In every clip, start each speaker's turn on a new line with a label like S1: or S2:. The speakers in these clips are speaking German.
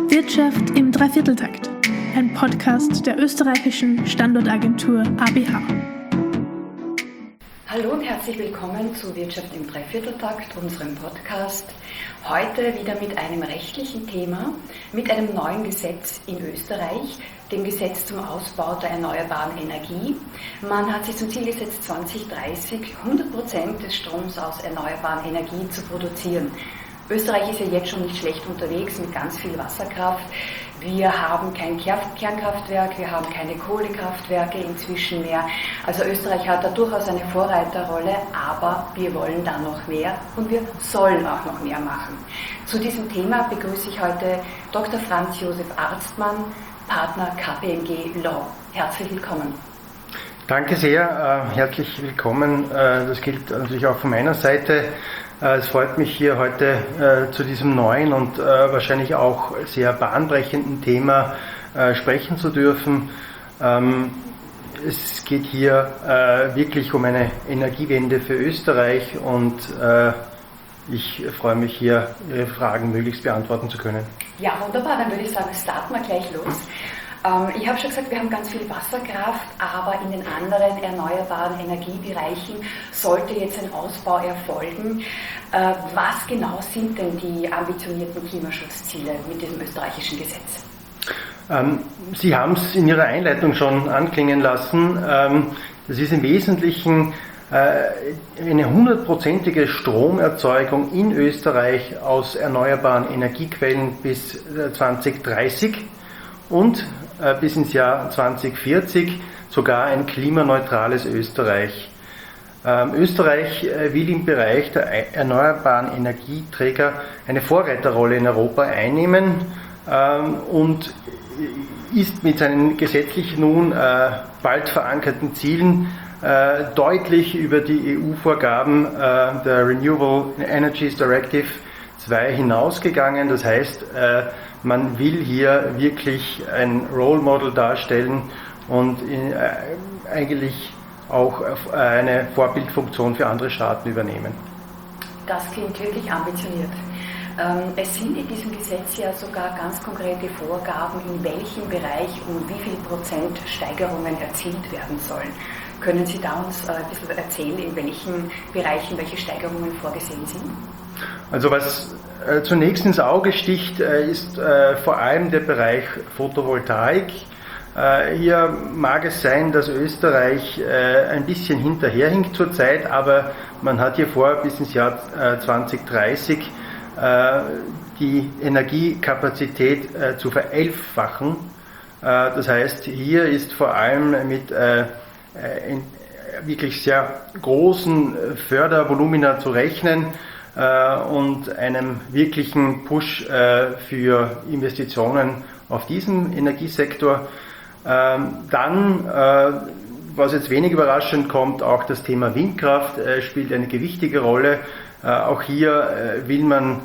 S1: Wirtschaft im Dreivierteltakt, ein Podcast der österreichischen Standortagentur ABH.
S2: Hallo und herzlich willkommen zu Wirtschaft im Dreivierteltakt, unserem Podcast. Heute wieder mit einem rechtlichen Thema, mit einem neuen Gesetz in Österreich, dem Gesetz zum Ausbau der erneuerbaren Energie. Man hat sich zum Ziel gesetzt, 2030 100% des Stroms aus erneuerbaren Energie zu produzieren. Österreich ist ja jetzt schon nicht schlecht unterwegs mit ganz viel Wasserkraft. Wir haben kein Kernkraftwerk, wir haben keine Kohlekraftwerke inzwischen mehr. Also Österreich hat da durchaus eine Vorreiterrolle, aber wir wollen da noch mehr und wir sollen auch noch mehr machen. Zu diesem Thema begrüße ich heute Dr. Franz Josef Arztmann, Partner KPMG Law. Herzlich willkommen.
S3: Danke sehr, herzlich willkommen. Das gilt natürlich auch von meiner Seite. Es freut mich hier heute zu diesem neuen und wahrscheinlich auch sehr bahnbrechenden Thema sprechen zu dürfen. Es geht hier wirklich um eine Energiewende für Österreich und ich freue mich hier, Ihre Fragen möglichst beantworten zu können.
S2: Ja, wunderbar, dann würde ich sagen, starten wir gleich los. Ich habe schon gesagt, wir haben ganz viel Wasserkraft, aber in den anderen erneuerbaren Energiebereichen sollte jetzt ein Ausbau erfolgen. Was genau sind denn die ambitionierten Klimaschutzziele mit diesem österreichischen Gesetz?
S3: Sie haben es in Ihrer Einleitung schon anklingen lassen. Das ist im Wesentlichen eine 100%ige Stromerzeugung in Österreich aus erneuerbaren Energiequellen bis 2030 und bis ins Jahr 2040 sogar ein klimaneutrales Österreich. Österreich will im Bereich der erneuerbaren Energieträger eine Vorreiterrolle in Europa einnehmen und ist mit seinen gesetzlich nun bald verankerten Zielen deutlich über die EU-Vorgaben der Renewable Energies Directive 2 hinausgegangen. Das heißt, man will hier wirklich ein Role Model darstellen und eigentlich auch eine Vorbildfunktion für andere Staaten übernehmen. Das klingt wirklich ambitioniert.
S2: Es sind in diesem Gesetz ja sogar ganz konkrete Vorgaben, in welchem Bereich um wie viel Prozent Steigerungen erzielt werden sollen. Können Sie da uns ein bisschen erzählen, in welchen Bereichen welche Steigerungen vorgesehen sind?
S3: Also was zunächst ins Auge sticht, ist vor allem der Bereich Photovoltaik. Hier mag es sein, dass Österreich ein bisschen hinterherhinkt zurzeit, aber man hat hier vor, bis ins Jahr 2030 die Energiekapazität zu verelffachen. Das heißt, hier ist vor allem mit wirklich sehr großen Fördervolumina zu rechnen und einem wirklichen Push für Investitionen auf diesem Energiesektor. Dann, was jetzt wenig überraschend kommt, auch das Thema Windkraft spielt eine gewichtige Rolle. Auch hier will man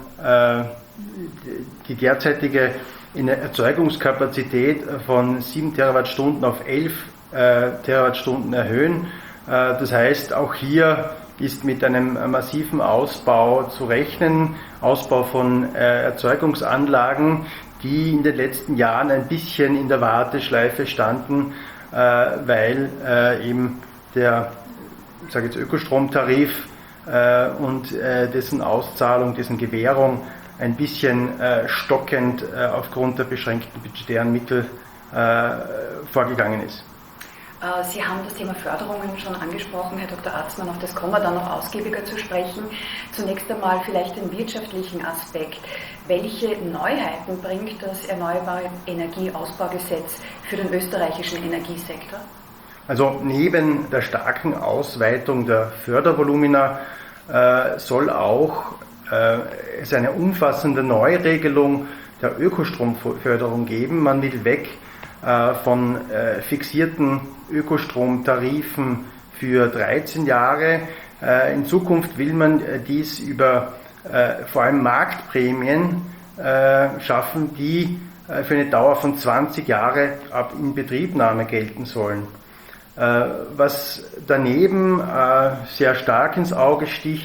S3: die derzeitige Erzeugungskapazität von 7 Terawattstunden auf 11 Terawattstunden erhöhen. Das heißt, auch hier ist mit einem massiven Ausbau zu rechnen, Ausbau von Erzeugungsanlagen, die in den letzten Jahren ein bisschen in der Warteschleife standen, weil eben der, ich sage jetzt Ökostromtarif und dessen Auszahlung, dessen Gewährung ein bisschen stockend aufgrund der beschränkten budgetären Mittel vorgegangen ist.
S2: Sie haben das Thema Förderungen schon angesprochen, Herr Dr. Arztmann, auf das kommen wir dann noch ausgiebiger zu sprechen. Zunächst einmal vielleicht den wirtschaftlichen Aspekt. Welche Neuheiten bringt das Erneuerbare Energieausbaugesetz für den österreichischen Energiesektor?
S3: Also neben der starken Ausweitung der Fördervolumina soll auch es eine umfassende Neuregelung der Ökostromförderung geben. Man will weg von fixierten Ökostromtarifen für 13 Jahre. In Zukunft will man dies über vor allem Marktprämien schaffen, die für eine Dauer von 20 Jahre ab Inbetriebnahme gelten sollen. Was daneben sehr stark ins Auge sticht,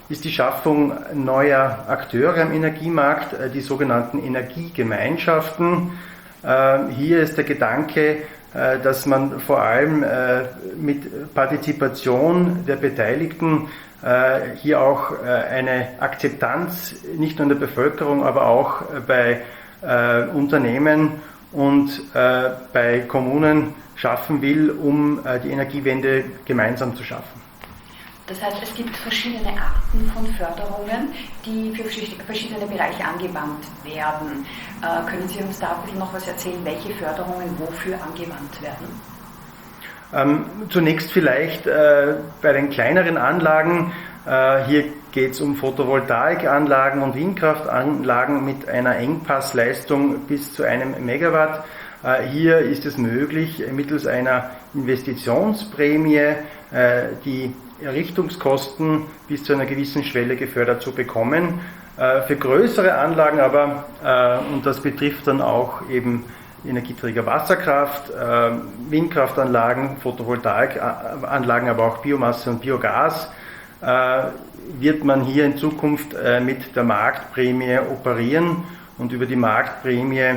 S3: ist die Schaffung neuer Akteure am Energiemarkt, die sogenannten Energiegemeinschaften. Hier ist der Gedanke, dass man vor allem mit Partizipation der Beteiligten hier auch eine Akzeptanz nicht nur in der Bevölkerung, aber auch bei Unternehmen und bei Kommunen schaffen will, um die Energiewende gemeinsam zu schaffen.
S2: Das heißt, es gibt verschiedene Arten von Förderungen, die für verschiedene Bereiche angewandt werden. Können Sie uns da ein bisschen noch was erzählen, welche Förderungen wofür angewandt werden?
S3: Zunächst vielleicht bei den kleineren Anlagen. Hier geht es um Photovoltaikanlagen und Windkraftanlagen mit einer Engpassleistung bis zu 1 Megawatt. Hier ist es möglich, mittels einer Investitionsprämie die Errichtungskosten bis zu einer gewissen Schwelle gefördert zu bekommen. Für größere Anlagen aber, und das betrifft dann auch eben Energieträger Wasserkraft, Windkraftanlagen, Photovoltaikanlagen, aber auch Biomasse und Biogas, wird man hier in Zukunft mit der Marktprämie operieren und über die Marktprämie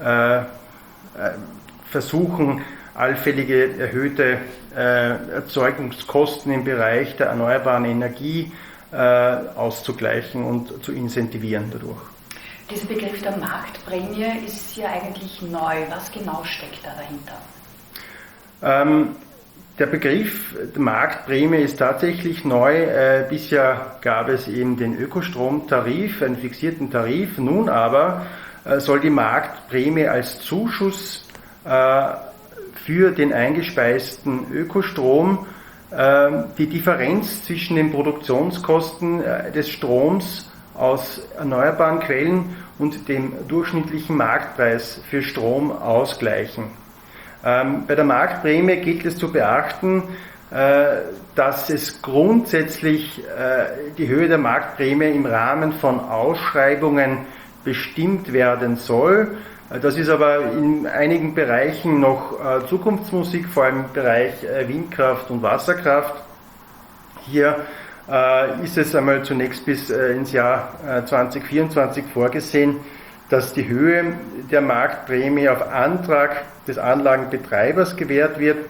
S3: versuchen, allfällige erhöhte Erzeugungskosten im Bereich der erneuerbaren Energie auszugleichen und zu incentivieren dadurch.
S2: Dieser Begriff der Marktprämie ist ja eigentlich neu. Was genau steckt da dahinter?
S3: Der Begriff der Marktprämie ist tatsächlich neu. Bisher gab es eben den Ökostromtarif, einen fixierten Tarif. Nun aber soll die Marktprämie als Zuschuss für den eingespeisten Ökostrom die Differenz zwischen den Produktionskosten des Stroms aus erneuerbaren Quellen und dem durchschnittlichen Marktpreis für Strom ausgleichen. Bei der Marktprämie gilt es zu beachten, dass es grundsätzlich die Höhe der Marktprämie im Rahmen von Ausschreibungen bestimmt werden soll. Das ist aber in einigen Bereichen noch Zukunftsmusik, vor allem im Bereich Windkraft und Wasserkraft. Hier ist es einmal zunächst bis ins Jahr 2024 vorgesehen, dass die Höhe der Marktprämie auf Antrag des Anlagenbetreibers gewährt wird.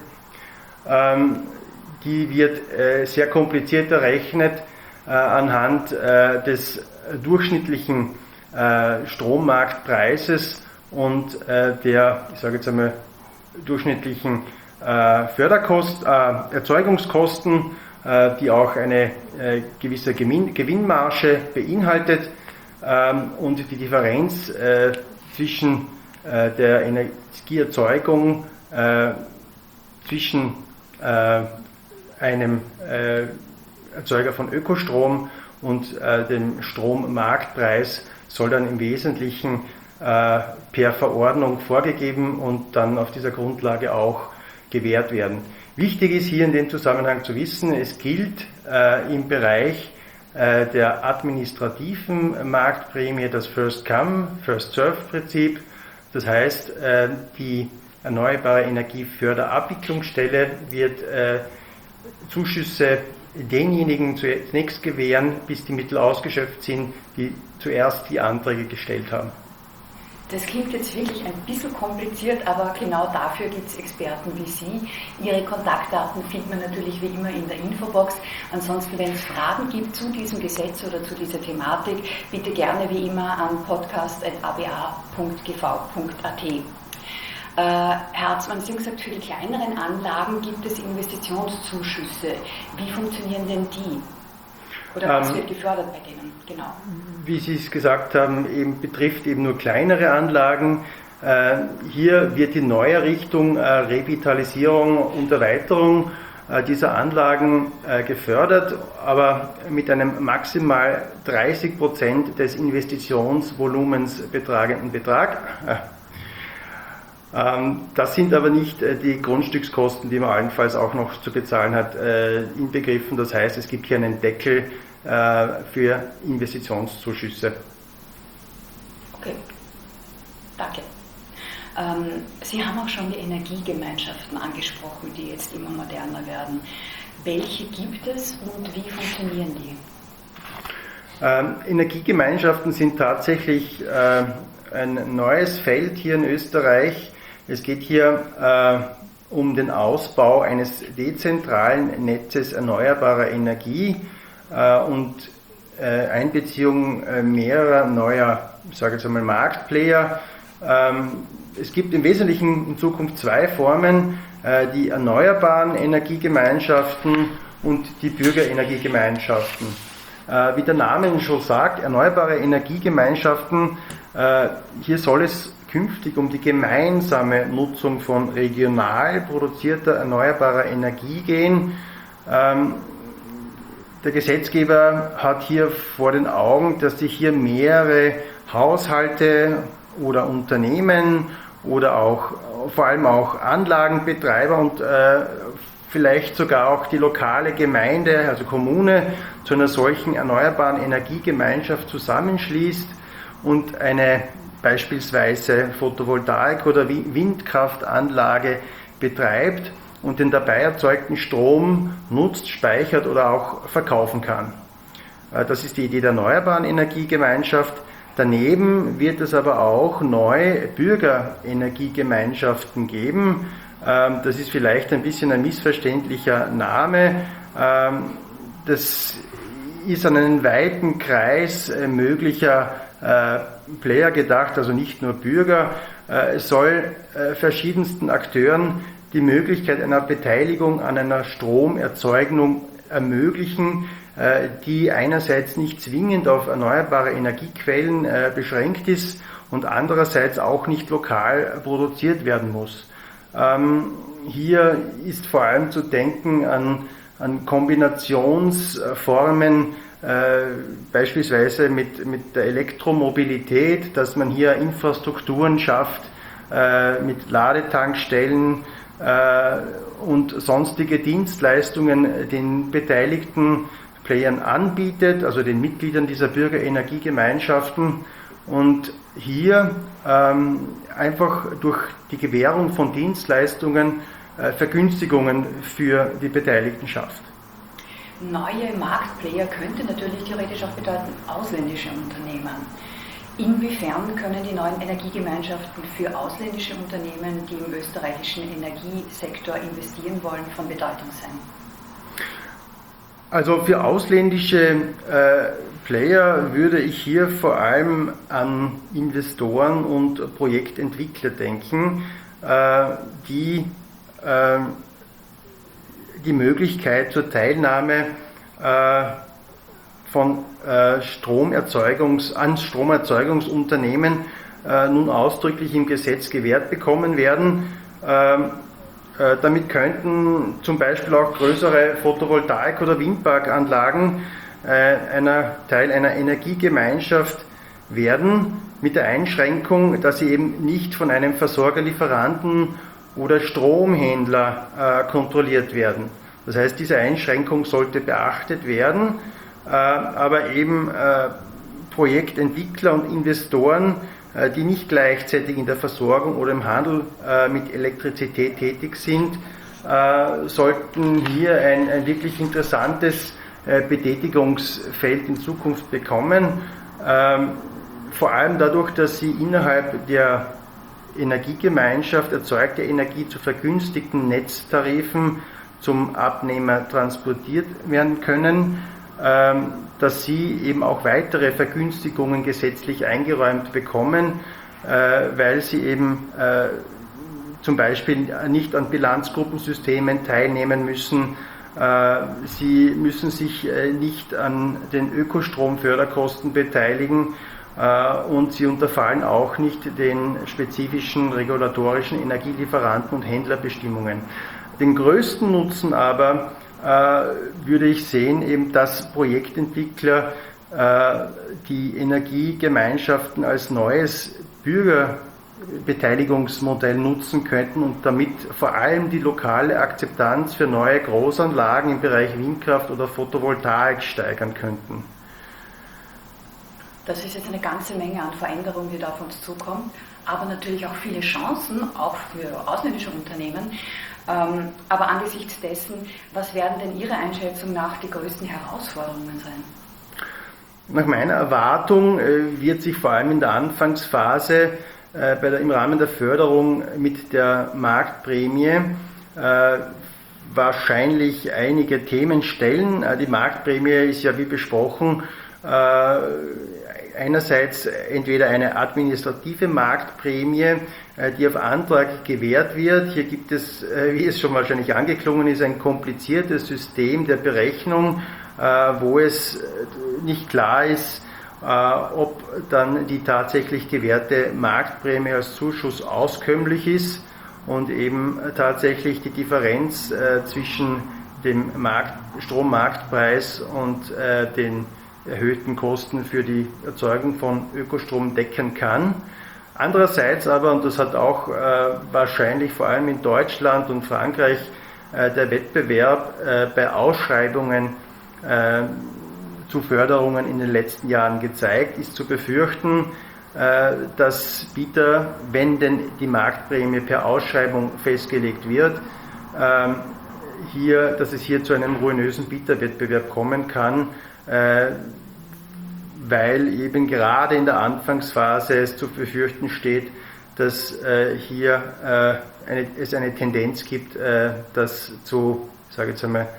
S3: Die wird sehr kompliziert errechnet anhand des durchschnittlichen Strommarktpreises und der, ich sage jetzt einmal, durchschnittlichen Erzeugungskosten, die auch eine gewisse Gewinnmarge beinhaltet, und die Differenz zwischen der Energieerzeugung zwischen einem Erzeuger von Ökostrom und dem Strommarktpreis soll dann im Wesentlichen per Verordnung vorgegeben und dann auf dieser Grundlage auch gewährt werden. Wichtig ist hier in dem Zusammenhang zu wissen, es gilt im Bereich der administrativen Marktprämie das First-Come, First-Served-Prinzip. Das heißt, die Erneuerbare Energieförderabwicklungsstelle wird Zuschüsse denjenigen zunächst gewähren, bis die Mittel ausgeschöpft sind, die zuerst die Anträge gestellt haben.
S2: Das klingt jetzt wirklich ein bisschen kompliziert, aber genau dafür gibt es Experten wie Sie. Ihre Kontaktdaten findet man natürlich wie immer in der Infobox. Ansonsten, wenn es Fragen gibt zu diesem Gesetz oder zu dieser Thematik, bitte gerne wie immer an podcast.aba.gv.at. Herr Harzmann, Sie haben gesagt, für die kleineren Anlagen gibt es Investitionszuschüsse. Wie funktionieren denn die? Oder was wird gefördert bei denen? Genau.
S3: Wie Sie es gesagt haben, betrifft eben nur kleinere Anlagen. Hier wird die Neuerrichtung, Revitalisierung und Erweiterung dieser Anlagen gefördert, aber mit einem maximal 30% des Investitionsvolumens betragenden Betrag. Das sind aber nicht die Grundstückskosten, die man allenfalls auch noch zu bezahlen hat, inbegriffen. Das heißt, es gibt hier einen Deckel für Investitionszuschüsse.
S2: Okay, danke. Sie haben auch schon die Energiegemeinschaften angesprochen, die jetzt immer moderner werden. Welche gibt es und wie funktionieren die?
S3: Energiegemeinschaften sind tatsächlich ein neues Feld hier in Österreich. Es geht hier um den Ausbau eines dezentralen Netzes erneuerbarer Energie und Einbeziehung mehrerer neuer, ich sage jetzt einmal, Marktplayer. Es gibt im Wesentlichen in Zukunft zwei Formen, die erneuerbaren Energiegemeinschaften und die Bürgerenergiegemeinschaften. Wie der Name schon sagt, erneuerbare Energiegemeinschaften, hier soll es künftig um die gemeinsame Nutzung von regional produzierter erneuerbarer Energie gehen. Der Gesetzgeber hat hier vor den Augen, dass sich hier mehrere Haushalte oder Unternehmen oder auch vor allem auch Anlagenbetreiber und vielleicht sogar auch die lokale Gemeinde, also Kommune, zu einer solchen erneuerbaren Energiegemeinschaft zusammenschließt und eine beispielsweise Photovoltaik- oder Windkraftanlage betreibt und den dabei erzeugten Strom nutzt, speichert oder auch verkaufen kann. Das ist die Idee der erneuerbaren Energiegemeinschaft. Daneben wird es aber auch neue Bürgerenergiegemeinschaften geben. Das ist vielleicht ein bisschen ein missverständlicher Name. Das ist an einen weiten Kreis möglicher Player gedacht, also nicht nur Bürger. Es soll verschiedensten Akteuren die Möglichkeit einer Beteiligung an einer Stromerzeugung ermöglichen, die einerseits nicht zwingend auf erneuerbare Energiequellen beschränkt ist und andererseits auch nicht lokal produziert werden muss. Hier ist vor allem zu denken an Kombinationsformen, beispielsweise mit der Elektromobilität, dass man hier Infrastrukturen schafft mit Ladetankstellen und sonstige Dienstleistungen den beteiligten Playern anbietet, also den Mitgliedern dieser Bürgerenergiegemeinschaften, und hier einfach durch die Gewährung von Dienstleistungen Vergünstigungen für die Beteiligten schafft.
S2: Neue Marktplayer könnte natürlich theoretisch auch bedeuten ausländische Unternehmen. Inwiefern können die neuen Energiegemeinschaften für ausländische Unternehmen, die im österreichischen Energiesektor investieren wollen, von Bedeutung sein?
S3: Also für ausländische Player würde ich hier vor allem an Investoren und Projektentwickler denken, die die Möglichkeit zur Teilnahme von Stromerzeugungsunternehmen nun ausdrücklich im Gesetz gewährt bekommen werden. Damit könnten zum Beispiel auch größere Photovoltaik- oder Windparkanlagen Teil einer Energiegemeinschaft werden, mit der Einschränkung, dass sie eben nicht von einem Versorgerlieferanten oder Stromhändler kontrolliert werden. Das heißt, diese Einschränkung sollte beachtet werden, aber eben Projektentwickler und Investoren, die nicht gleichzeitig in der Versorgung oder im Handel mit Elektrizität tätig sind, sollten hier ein wirklich interessantes Betätigungsfeld in Zukunft bekommen. Vor allem dadurch, dass sie innerhalb der Energiegemeinschaft erzeugte Energie zu vergünstigten Netztarifen zum Abnehmer transportiert werden können, dass sie eben auch weitere Vergünstigungen gesetzlich eingeräumt bekommen, weil sie eben zum Beispiel nicht an Bilanzgruppensystemen teilnehmen müssen. Sie müssen sich nicht an den Ökostromförderkosten beteiligen und sie unterfallen auch nicht den spezifischen regulatorischen Energielieferanten- und Händlerbestimmungen. Den größten Nutzen aber würde ich sehen, eben dass Projektentwickler die Energiegemeinschaften als neues Bürgerbeteiligungsmodell nutzen könnten und damit vor allem die lokale Akzeptanz für neue Großanlagen im Bereich Windkraft oder Photovoltaik steigern könnten.
S2: Das ist jetzt eine ganze Menge an Veränderungen, die da auf uns zukommt, aber natürlich auch viele Chancen, auch für ausländische Unternehmen. Aber angesichts dessen, was werden denn Ihrer Einschätzung nach die größten Herausforderungen sein?
S3: Nach meiner Erwartung wird sich vor allem in der Anfangsphase im Rahmen der Förderung mit der Marktprämie wahrscheinlich einige Themen stellen. Die Marktprämie ist ja wie besprochen einerseits entweder eine administrative Marktprämie, die auf Antrag gewährt wird. Hier gibt es, wie es schon wahrscheinlich angeklungen ist, ein kompliziertes System der Berechnung, wo es nicht klar ist, ob dann die tatsächlich gewährte Marktprämie als Zuschuss auskömmlich ist und eben tatsächlich die Differenz zwischen dem Strommarktpreis und den erhöhten Kosten für die Erzeugung von Ökostrom decken kann. Andererseits aber, und das hat auch wahrscheinlich vor allem in Deutschland und Frankreich der Wettbewerb bei Ausschreibungen zu Förderungen in den letzten Jahren gezeigt, ist zu befürchten, dass Bieter, wenn denn die Marktprämie per Ausschreibung festgelegt wird, dass es hier zu einem ruinösen Bieterwettbewerb kommen kann, weil eben gerade in der Anfangsphase es zu befürchten steht, dass hier es eine Tendenz gibt, dass zu, sage ich jetzt einmal,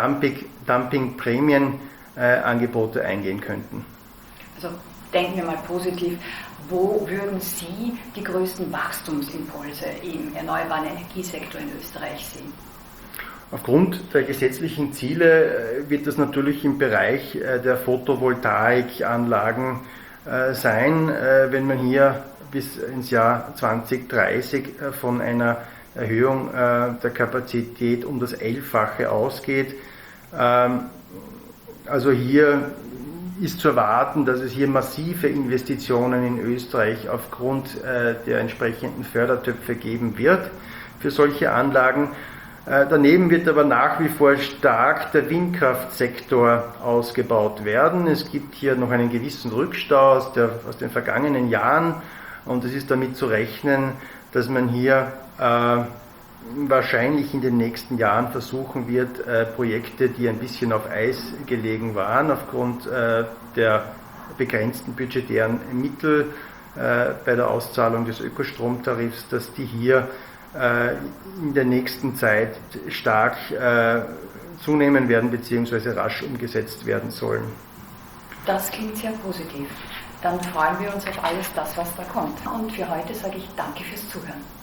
S3: Dumping-Prämienangebote eingehen könnten.
S2: Also denken wir mal positiv, wo würden Sie die größten Wachstumsimpulse im erneuerbaren Energiesektor in Österreich sehen?
S3: Aufgrund der gesetzlichen Ziele wird das natürlich im Bereich der Photovoltaikanlagen sein, wenn man hier bis ins Jahr 2030 von einer Erhöhung der Kapazität um das 11-fache ausgeht. Also hier ist zu erwarten, dass es hier massive Investitionen in Österreich aufgrund der entsprechenden Fördertöpfe geben wird für solche Anlagen. Daneben wird aber nach wie vor stark der Windkraftsektor ausgebaut werden. Es gibt hier noch einen gewissen Rückstau aus den vergangenen Jahren und es ist damit zu rechnen, dass man hier wahrscheinlich in den nächsten Jahren versuchen wird, Projekte, die ein bisschen auf Eis gelegen waren, aufgrund der begrenzten budgetären Mittel bei der Auszahlung des Ökostromtarifs, dass die hier in der nächsten Zeit stark zunehmen werden bzw. rasch umgesetzt werden sollen.
S2: Das klingt sehr positiv. Dann freuen wir uns auf alles das, was da kommt. Und für heute sage ich danke fürs Zuhören.